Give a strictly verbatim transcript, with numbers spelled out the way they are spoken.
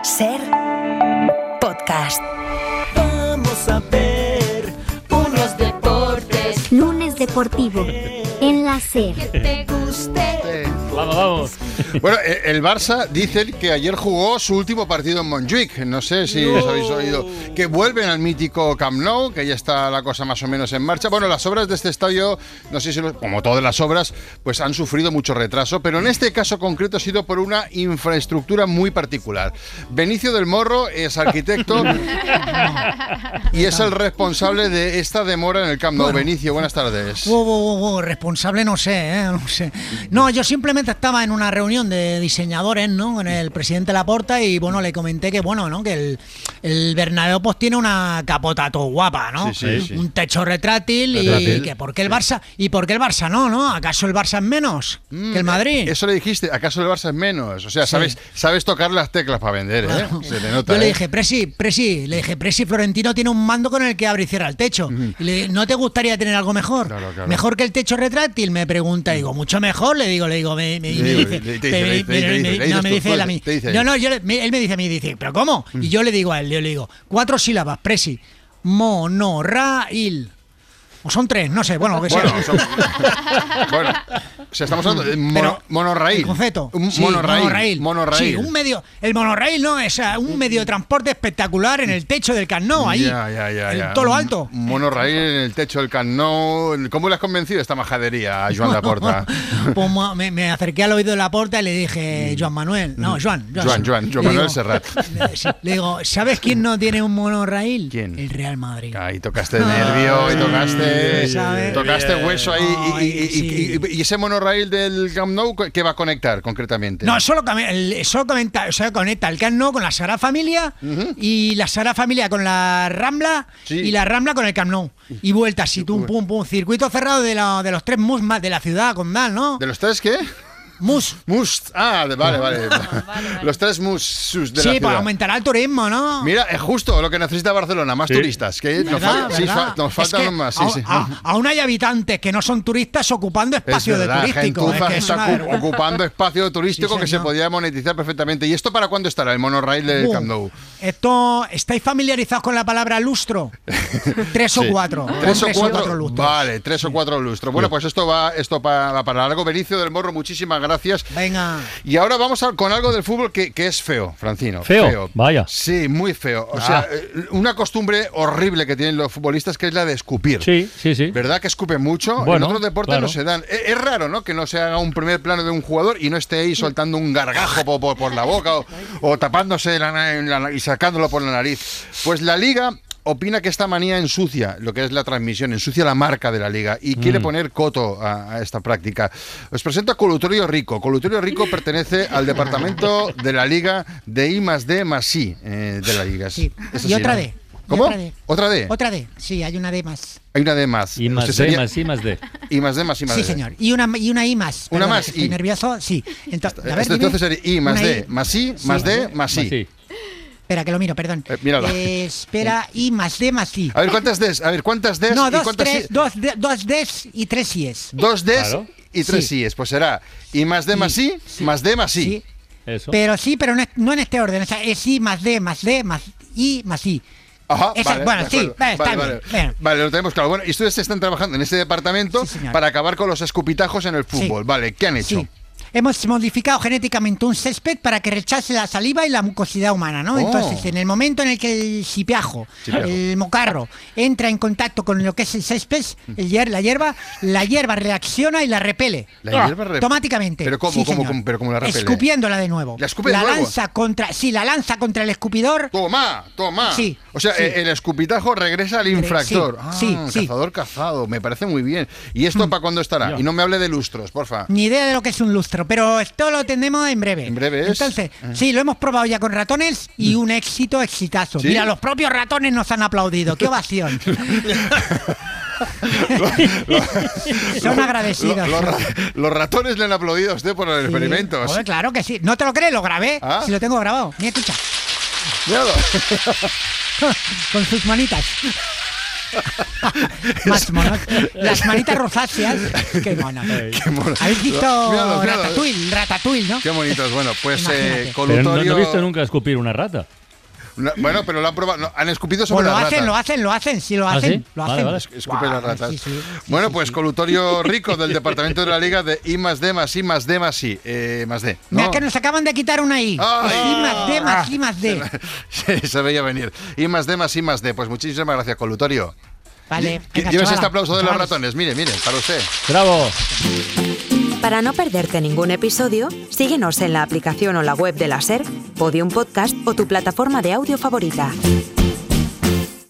Ser podcast. Vamos a ver unos deportes. Lunes deportivo en la Ser. Que te guste. Vamos, vamos. Bueno, el Barça dice que ayer jugó su último partido en Montjuic. No sé si No. os habéis oído. Que vuelven al mítico Camp Nou, que ya está la cosa más o menos en marcha. Bueno, las obras de este estadio, no sé si, lo- como todas las obras, pues han sufrido mucho retraso. Pero en este caso concreto ha sido por una infraestructura muy particular. Benicio del Morro es arquitecto y es el responsable de esta demora en el Camp Nou. Bueno. Benicio, buenas tardes. Wow, wow, wow, responsable no sé, ¿eh? No sé. No, yo simplemente estaba en una reunión de diseñadores, ¿no? Con el presidente Laporta y, bueno, le comenté que, bueno, ¿no? Que el, el Bernabéu pues tiene una capota todo guapa, ¿no? Sí, sí, sí. Un techo retráctil, Retrátil. y que ¿por qué el Barça? ¿Y por qué el Barça no, no? ¿Acaso el Barça es menos Mm, que el Madrid? Eso le dijiste, ¿acaso el Barça es menos? O sea, Sí. sabes, sabes tocar las teclas para vender, ¿eh? Claro. Se te nota, Yo le ¿eh? dije, Presi, Presi, le dije, Presi, Florentino tiene un mando con el que abre y cierra el techo. Y le dije, ¿no te gustaría tener algo mejor? Claro, claro. ¿Mejor que el techo retráctil? Me pregunta, digo, mucho mejor, le digo, le digo, me, me, y me Digo, dice, te- te dice, me- le- me- te dice, me- le no, dices me tú, dice él a mí. te dice No, él. no, yo le- me- él me dice a mí, dice, ¿pero cómo? Y yo le digo a él, yo le digo, cuatro sílabas, Presi, monorraíl. O son tres, no sé, bueno, lo que sea. Bueno, son- bueno, o sea, estamos hablando de mono, Pero monorraíl. el concepto. Un Sí, monorraíl. monorraíl. Monorraíl. Sí, un medio. El monorraíl no es ah, un medio de transporte espectacular en el techo del Camp Nou, ahí. Ya, ya, ya, en ya. todo lo Un- alto. Un monorraíl en el techo del Camp Nou. ¿Cómo le has convencido esta majadería a Joan Laporta? Pues mo- me, me acerqué al oído de la puerta y le dije, Joan Manuel. No, Joan. Joan, Joan, Joan Le Manuel digo- Serrat. le- sí, le digo, ¿sabes quién no tiene un monorraíl? ¿Quién? El Real Madrid. Ahí tocaste nervio y tocaste, ¿sabes? tocaste Bien. hueso ahí. Y, y- y- Ay, sí. y- y ese monorraíl del Camp Nou, ¿qué va a conectar concretamente? No, solo, cam- el- solo conecta, o sea, conecta el Camp Nou con la Sagrada Familia y la Sagrada Familia con la Rambla Sí. y la Rambla con el Camp Nou. Y vuelta así, tum, pum, pum. Circuito cerrado de, la- de los tres mus más de la ciudad condal, ¿no? ¿De los tres qué? Mus. Mus. Ah, de- vale, vale. Los tres mus de la Sí, ciudad. para aumentar el turismo, ¿no? Mira, es justo lo que necesita Barcelona, más Sí. turistas. Que nos, ¿Verdad? fal- sí, ¿verdad? fa- nos Es faltan que más. Sí, a- sí. a- aún hay habitantes que no son turistas ocupando Es espacio de verdad, turístico. Gentuza Es que es está una ocu- vergüenza. ocupando espacio turístico Sí, que se señor. podía monetizar perfectamente. ¿Y esto para cuándo estará el monorraíl del Uh, Camp Nou? Esto, ¿estáis familiarizados con la palabra lustro? Tres o Sí. cuatro. Tres o Tres cuatro, lustros. vale, tres o cuatro lustros. Bueno, pues esto va, esto pa- va para largo. Benicio del Morro, muchísimas gracias. Venga. Y ahora vamos a- con algo del fútbol que, que es feo, Francino. ¿Feo? Vaya. Sí, muy feo. O Ah. sea, eh, una costumbre horrible que tienen los futbolistas que es la de escupir. Sí, sí, sí. ¿Verdad que escupen mucho? Bueno, en otros deportes claro. no se dan. Es, es raro, ¿no? Que no se haga un primer plano de un jugador y no esté ahí soltando un gargajo por, por- por la boca o, o tapándose la na- la- y sacándolo por la nariz. Pues la Liga opina que esta manía ensucia lo que es la transmisión, ensucia la marca de la Liga y quiere poner coto a, a esta práctica. Os presento a Colutorio Rico. Colutorio Rico pertenece al departamento de la Liga de I más D más I eh, de la Liga. Sí. Es Y así, otra ¿no? D. Y ¿Cómo? otra D. ¿Otra D? Otra D. Sí, hay una D más. Hay una D más. Y más O sea, D, sería- más I, más D. I más D más I más Sí, D. señor. Y una, y una I más. Una Perdona, más, Estoy I. nervioso. Sí. Entonces, a ver, Esto dime. entonces sería I más Una D I. más I Sí. más D más I. Más I. Espera, que lo miro, perdón. Eh, míralo. Eh, espera, I más D más I. A ver, ¿cuántas Ds? A ver, ¿cuántas Ds No, y dos, cuántas tres, I? dos, D- dos Ds y tres I's. Dos Ds Claro. y tres Sí. Is. Pues será I más D más I más D más I. Sí. Eso. Pero sí, pero no, es- no en este orden. O sea, es I más D más D más I más I. Ajá, Esa- vale, bueno, de sí, acuerdo. vale, está vale, bien, vale. bien. Vale, lo tenemos claro. Bueno, y ustedes están trabajando en este departamento Sí, señor. para acabar con los escupitajos en el fútbol. Vale, ¿qué han hecho? Sí. Hemos modificado genéticamente un césped para que rechace la saliva y la mucosidad humana, ¿no? Oh. Entonces, en el momento en el que el sipiajo, Sipiajo. el mocarro, entra en contacto con lo que es el césped, el hier- la hierba, la hierba reacciona y la repele. La hierba repele. Automáticamente. ¿Pero cómo, Sí, cómo, señor. cómo- pero cómo la repele? Escupiéndola de nuevo. ¿La escupe de nuevo? lanza contra, sí, la lanza contra el escupidor. Toma, toma. Sí, O sea, sí. el escupitajo regresa al infractor. sí, ah, sí, sí. Cazador cazado. Me parece muy bien. ¿Y esto para cuándo estará? Ya. Y no me hable de lustros, porfa. Ni idea de lo que es un lustro, pero esto lo tendremos en breve. ¿En breve es? Entonces, sí, lo hemos probado ya con ratones y un éxito exitazo. ¿Sí? Mira, los propios ratones nos han aplaudido. ¡Qué ovación! Son agradecidos. Lo- los, ra- los ratones le han aplaudido a usted por los Sí. experimentos. Joder, claro que sí. ¿No te lo crees? Lo grabé. ¿Ah? Si lo tengo grabado. Mira, escucha. Míralo. Con sus manitas. Más monos. Las manitas rosáceas. Qué mono. Qué mono. ¿Habéis visto Míralo, míralo. Ratatouille? Ratatouille, ¿no? Qué bonitos. Bueno, pues Imagínate. eh, Pero no, colutorio... no he visto nunca escupir una rata. No, bueno, pero lo han probado. No, han escupido Pues sobre lo la hacen, rata. lo hacen, lo hacen, sí lo ¿Ah, hacen. sí? Lo Vale, hacen. vale. Escupe las ratas. Sí, sí, sí, bueno, sí, pues sí. colutorio rico del departamento de la Liga de I más D más I más D más I. Eh, más D. ¿no? Mira que nos acaban de quitar una I. Ay. I más D más I más D. Se, se veía venir. I más D más I más D. Pues muchísimas gracias, colutorio. Vale. Que- venga, Lleves chavala, este aplauso de los chavales. ratones. Mire, mire, para usted. ¡Bravo! Para no perderte ningún episodio, síguenos en la aplicación o la web de la SER, Podium Podcast o tu plataforma de audio favorita.